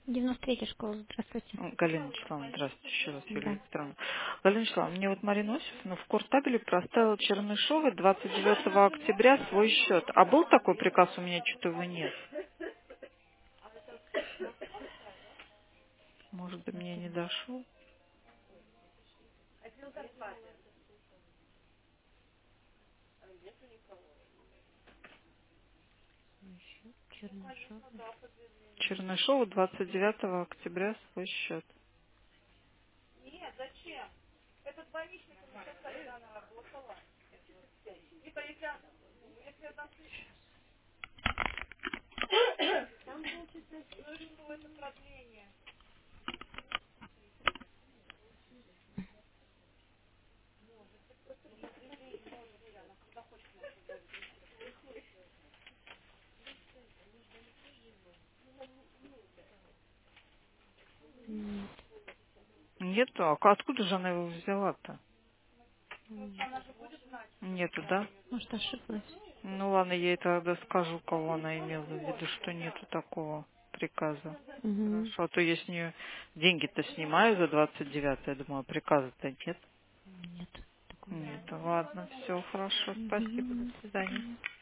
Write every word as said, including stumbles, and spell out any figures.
девяносто третья школа, здравствуйте. М, Галина Вячеславовна, здравствуйте еще раз, Юлия Да. Викторовна. Галина Вячеславовна, мне вот Марина Осиповна в Куртабеле проставила Чернышовой двадцать девятого октября свой счет. А был такой приказ, у меня что-то его нет. Может, до меня не дошел? Еще Чернышов. Чернышова двадцать девятого октября свой счет. Нет. Нету? А ка- откуда же она его взяла-то? Нет. Нету, да? Может, ошиблась? Ну ладно, я ей тогда скажу, кого она имела в виду, что нету такого приказа. Угу. Хорошо, а то я с нее деньги-то снимаю за двадцать девятое, я думаю, а приказа-то нет. Нет. Такого Нет, нет. ладно, все хорошо, спасибо, до свидания. Угу.